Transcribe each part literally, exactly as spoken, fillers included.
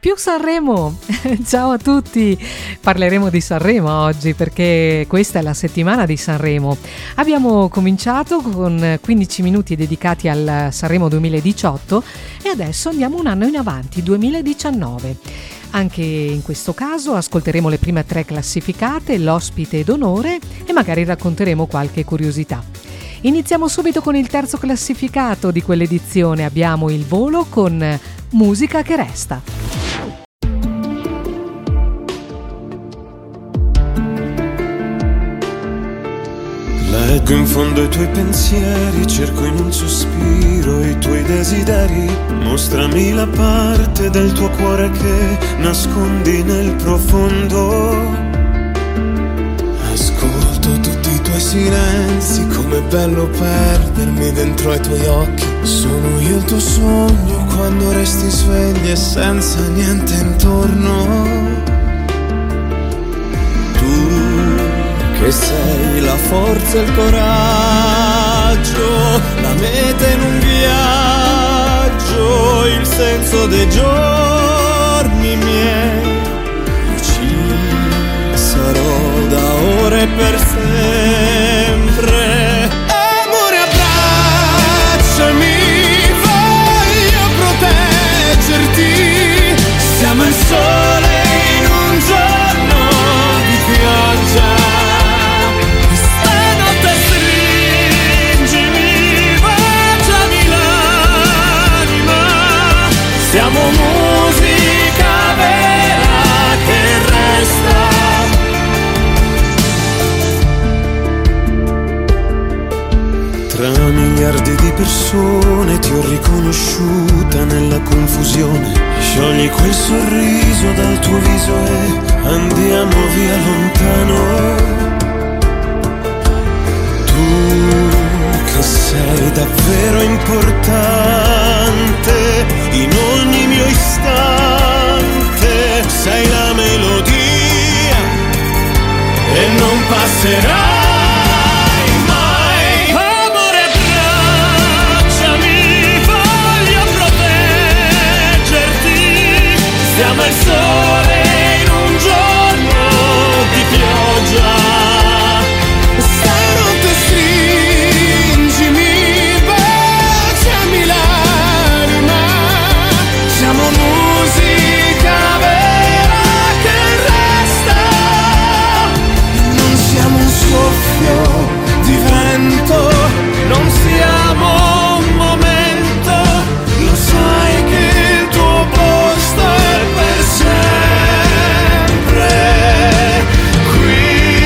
più Sanremo. Ciao a tutti, parleremo di Sanremo oggi perché questa è la settimana di Sanremo. Abbiamo cominciato con quindici minuti dedicati al Sanremo duemiladiciotto e adesso andiamo un anno in avanti, duemiladiciannove. Anche in questo caso ascolteremo le prime tre classificate, l'ospite d'onore e magari racconteremo qualche curiosità. Iniziamo subito con il terzo classificato di quell'edizione. Abbiamo il volo con Musica che resta. Leggo in fondo i tuoi pensieri, cerco in un sospiro i tuoi desideri. Mostrami la parte del tuo cuore che nascondi nel profondo. Ascolto tutti i tuoi silenzi, com'è bello perdermi dentro ai tuoi occhi. Sono io il tuo sogno quando resti svegli e senza niente intorno. Che sei la forza e il coraggio, la meta in un viaggio, il senso dei giorni miei. Io ci sarò da ora e per sempre. Amore, abbracciami, voglio proteggerti. Siamo il sole in un giorno di pioggia. Siamo musica vera che resta. Tra miliardi di persone ti ho riconosciuta nella confusione. Sciogli quel sorriso dal tuo viso e andiamo via lontano. Tu che sei davvero importante in ogni mio istante, sei la melodia e non passerai mai. Amore, abbracciami, voglio proteggerti. Siamo il sole in un giorno di pioggia. Stanotte stringimi, baciami l'anima. Siamo musica vera che resta. Non siamo un soffio di vento, non siamo un momento. Lo sai che il tuo posto è per sempre qui.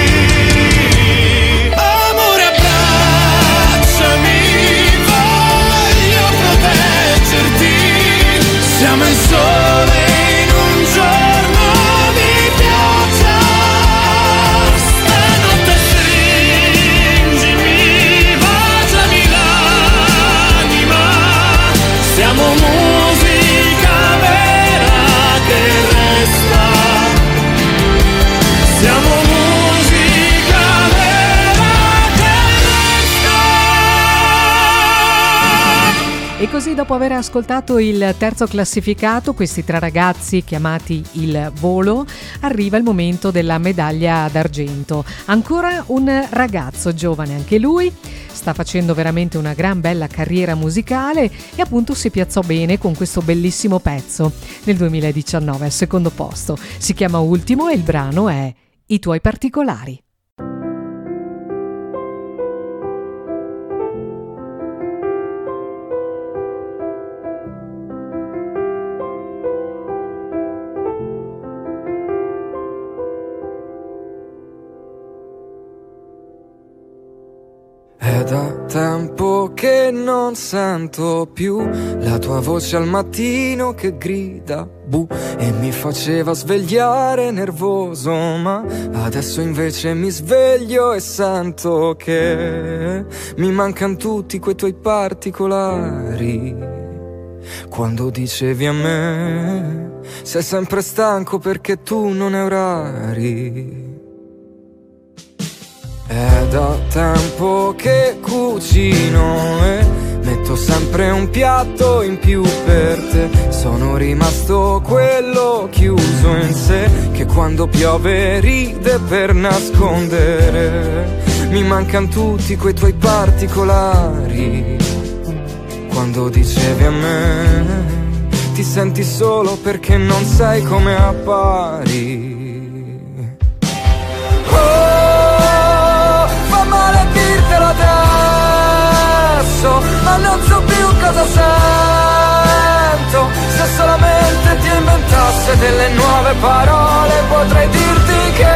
Amore, abbracciami, voglio proteggerti. Siamo il sole in un giorno di pioggia. Stanotte stringimi, baciami l'anima. Siamo musica vera che resta. Siamo musica vera che resta. E così, dopo aver ascoltato il terzo classificato, questi tre ragazzi chiamati il volo, arriva il momento della medaglia d'argento. Ancora un ragazzo giovane, anche lui, sta facendo veramente una gran bella carriera musicale e appunto si piazzò bene con questo bellissimo pezzo nel duemiladiciannove al secondo posto. Si chiama Ultimo e il brano è I tuoi particolari. È da tempo che non sento più la tua voce al mattino che grida bu e mi faceva svegliare nervoso, ma adesso invece mi sveglio e sento che mi mancano tutti quei tuoi particolari. Quando dicevi a me sei sempre stanco perché tu non hai orari. È da tempo che cucino e metto sempre un piatto in più per te. Sono rimasto quello chiuso in sé, che quando piove ride per nascondere. Mi mancano tutti quei tuoi particolari. Quando dicevi a me ti senti solo perché non sei come appari. Oh, fa male dirtelo adesso, ma non so più cosa sento. Se solamente ti inventasse delle nuove parole, potrei dirti che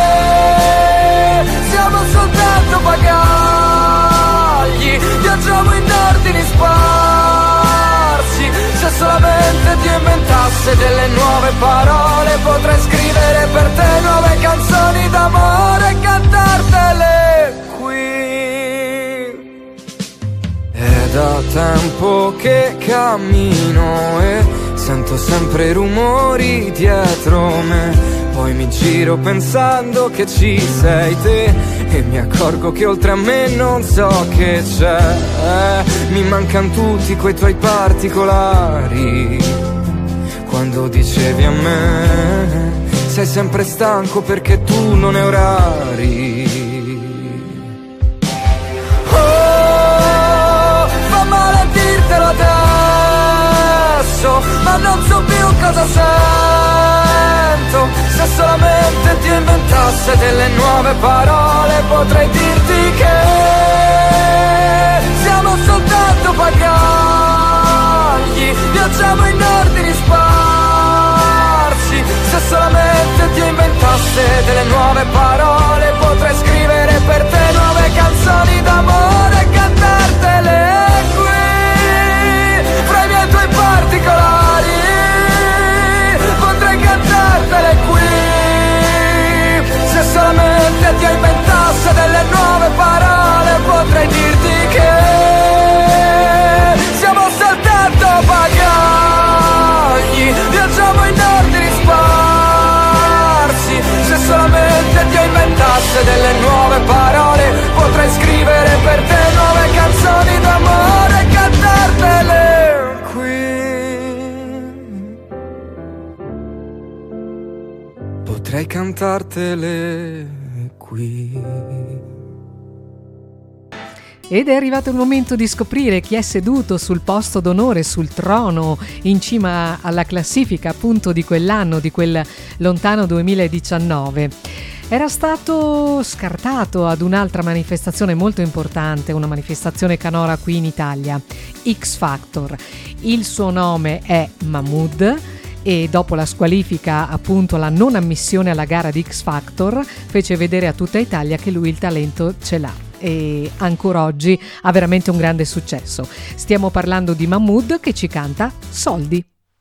siamo soltanto bagagli, viaggiamo in ordini sparsi. Se solamente ti inventasse delle nuove parole, potrei scrivere per te nuove canzoni d'amore e cantartele qui. È da tempo che cammino e sento sempre rumori dietro me. Poi mi giro pensando che ci sei te e mi accorgo che oltre a me non so che c'è. Mi mancano tutti quei tuoi particolari. Quando dicevi a me sei sempre stanco perché tu non hai orari. Oh, fa male dirtelo adesso, ma non so più cosa sento. Se solamente ti inventasse delle nuove parole, potrei dirti che siamo soltanto bagagli, viaggiamo in ordini sparsi. Se solamente ti inventasse delle nuove parole, potrei scrivere per te nuove canzoni d'amore e cantartele qui, fra i miei tuoi particolari. Potrei cantartele qui, se solamente ti inventasse delle nuove parole, potrei dirti che siamo soltanto bagagli, viaggiamo in ordini sparsi. Se solamente ti inventasse delle nuove parole, potrei scrivere per te nuove canzoni d'amore e cantartele qui. Potrei cantartele qui. Ed è arrivato il momento di scoprire chi è seduto sul posto d'onore, sul trono, in cima alla classifica appunto di quell'anno, di quel lontano duemiladiciannove. Era stato scartato ad un'altra manifestazione molto importante, una manifestazione canora qui in Italia, X Factor. Il suo nome è Mahmood e dopo la squalifica, appunto la non ammissione alla gara di X Factor, fece vedere a tutta Italia che lui il talento ce l'ha e ancora oggi ha veramente un grande successo. Stiamo parlando di Mahmood che ci canta Soldi.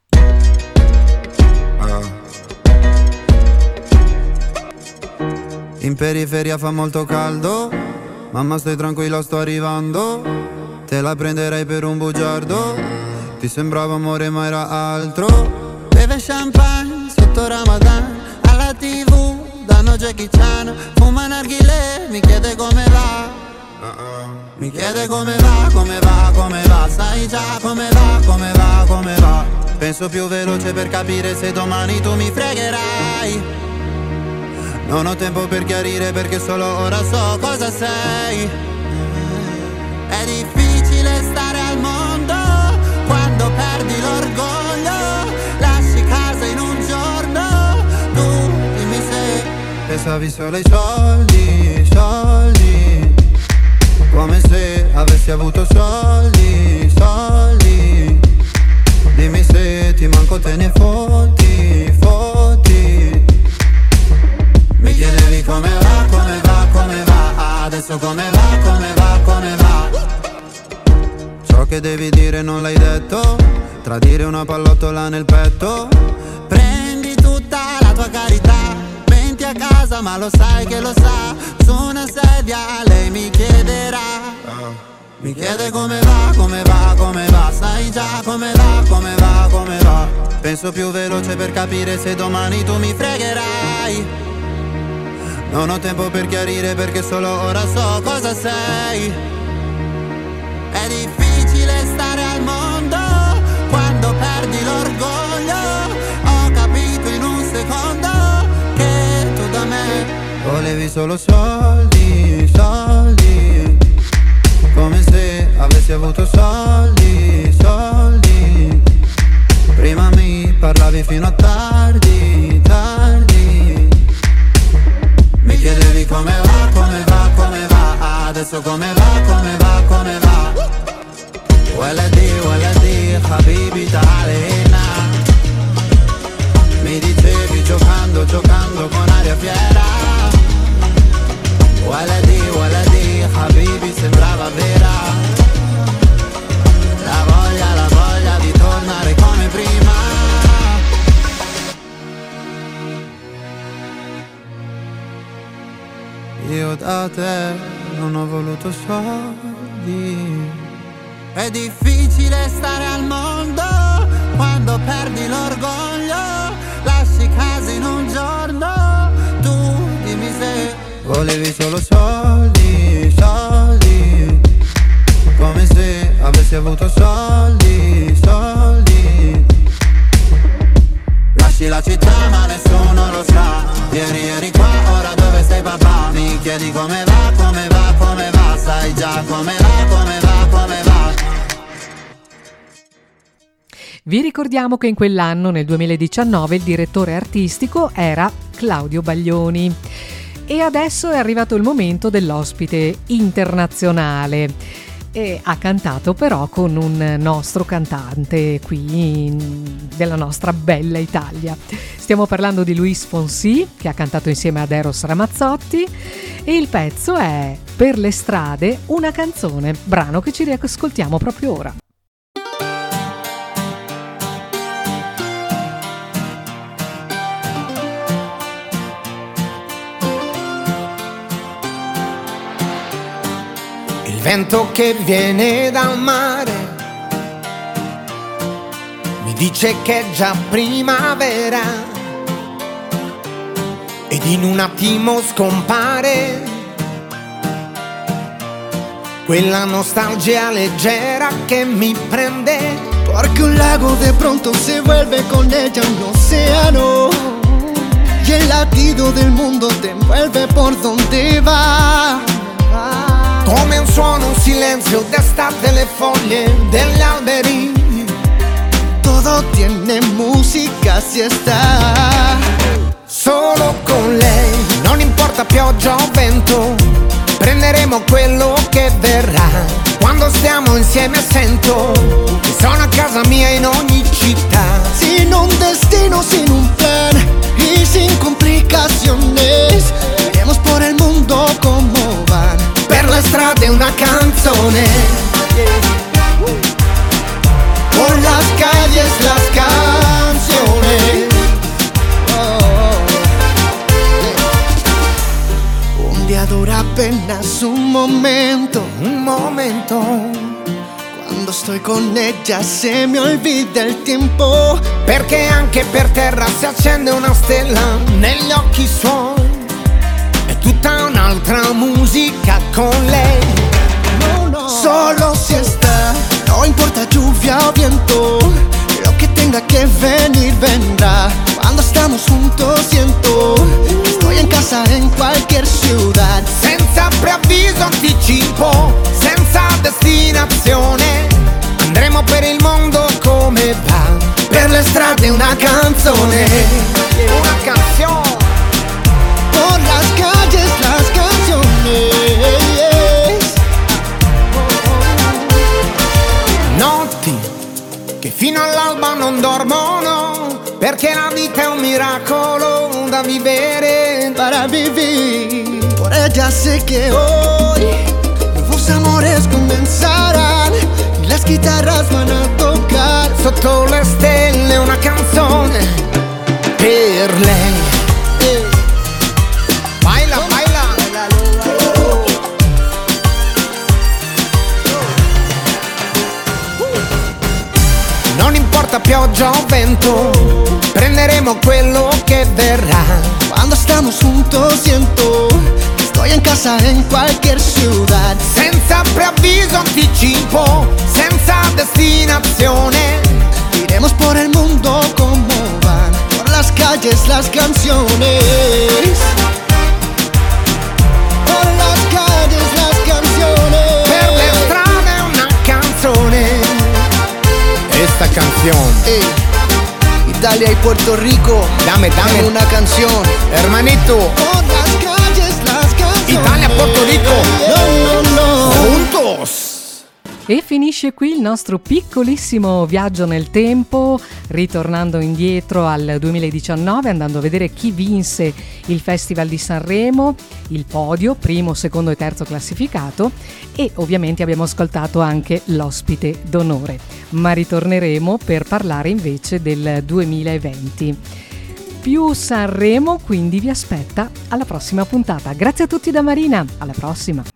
In periferia fa molto caldo, mamma stai tranquilla sto arrivando, te la prenderei per un bugiardo, ti sembrava amore ma era altro. Beve champagne sotto Ramadan, alla tv danno Jackie Chan, fuma narghilè, mi chiede come va, mi chiede come va, come va, come va, sai già come va, come va, come va. Penso più veloce per capire se domani tu mi fregherai. Non ho tempo per chiarire perché solo ora so cosa sei. È difficile stare al mondo quando perdi l'orgoglio, lasci casa in un giorno, tu dimmi se pensavi solo ai soldi, soldi, come se avessi avuto soldi, soldi. Dimmi se ti manco te ne fotti, fotti. Mi chiedevi come va, come va, come va, adesso come va, come va, come va. Ciò che devi dire non l'hai detto, tradire una pallottola nel petto. Prendi tutta la tua carità, menti a casa ma lo sai che lo sa. Su una sedia lei mi chiederà, mi chiede come va, come va, come va, sai già come va, come va, come va. Penso più veloce per capire se domani tu mi fregherai. Non ho tempo per chiarire perché solo ora so cosa sei. È difficile Volevi solo soldi, soldi, come se avessi avuto soldi, soldi. Prima mi parlavi fino a tardi, tardi. Mi chiedevi come va, come va, come va. Adesso come va, come va, come va. Waladi, waladi, habibi ta'alina. Mi dicevi giocando, giocando con aria fiera. Waladi, waladi, habibi sembrava vera. La voglia, la voglia di tornare come prima. Io da te non ho voluto soldi. È difficile stare al mondo quando perdi l'orgoglio. Lasci casa in un giorno. Tu dimmi se volevi solo soldi, soldi, come se avessi avuto soldi, soldi. Lasci la città ma nessuno lo sa. Ieri eri qua, ora dove sei papà? Mi chiedi come va, come va, come va. Sai già come va, come va, come va. Vi ricordiamo che in quell'anno, nel duemiladiciannove, il direttore artistico era Claudio Baglioni. E adesso è arrivato il momento dell'ospite internazionale. E ha cantato però con un nostro cantante qui in, della nostra bella Italia. Stiamo parlando di Luis Fonsi, che ha cantato insieme ad Eros Ramazzotti, e il pezzo è Per le strade, una canzone, brano che ci riascoltiamo proprio ora. Vento che viene dal mare mi dice che è già primavera ed in un attimo scompare quella nostalgia leggera che mi prende. Porque un lago de pronto se vuelve con ella un océano y el latido del mundo te envuelve por donde va. Come un suono, un silenzio, d'estate le foglie degli alberi. Todo tiene música si está Solo con lei, non importa pioggia o vento, prenderemo quello che verrà. Quando stiamo insieme sento che sono a casa mia in ogni città. Sin un destino, sin un plan y sin complicaciones, iremos por el mundo como van. Per le strade una canzone, por las calles las canciones. Oh. Un día dura apenas un momento, un momento. Quando sto con ella se mi olvida il tempo. Perché anche per terra si accende una stella negli occhi suoi. È tutta un'altra musica con lei. No, no. Solo si está, no importa lluvia o viento, lo que tenga que venir vendrá. Cuando estamos juntos siento que estoy en casa en cualquier ciudad. Senza preavviso, anticipo, senza destinazione, andremo per il mondo come va. Per le strade una canzone, una canzone. Por las calles las canciones. Notti che fino all'alba non dormono, perché la vita è un miracolo da vivere. Para vivir, por ella sé que hoy nuevos amores comenzarán y las guitarras van a tocar. Sotto le stelle una canzone per lei. Baila, baila. Non importa pioggia o vento, prenderemo quello che verrà. Cuando estamos juntos siento que estoy en casa en cualquier ciudad. Senza preavviso, anticipo, senza destinazione, iremos por el mundo como van, por las calles las canciones. esta canción. Ey, Italia y Puerto Rico, Dame, dame. en una canción. Hermanito, Por las calles, las canciones. Italia, Puerto Rico, No, no, no. juntos. E finisce qui il nostro piccolissimo viaggio nel tempo, ritornando indietro al duemiladiciannove, andando a vedere chi vinse il Festival di Sanremo, il podio, primo, secondo e terzo classificato, e ovviamente abbiamo ascoltato anche l'ospite d'onore. Ma ritorneremo per parlare invece del duemilaventi. Più Sanremo, quindi vi aspetta alla prossima puntata. Grazie a tutti da Marina, alla prossima!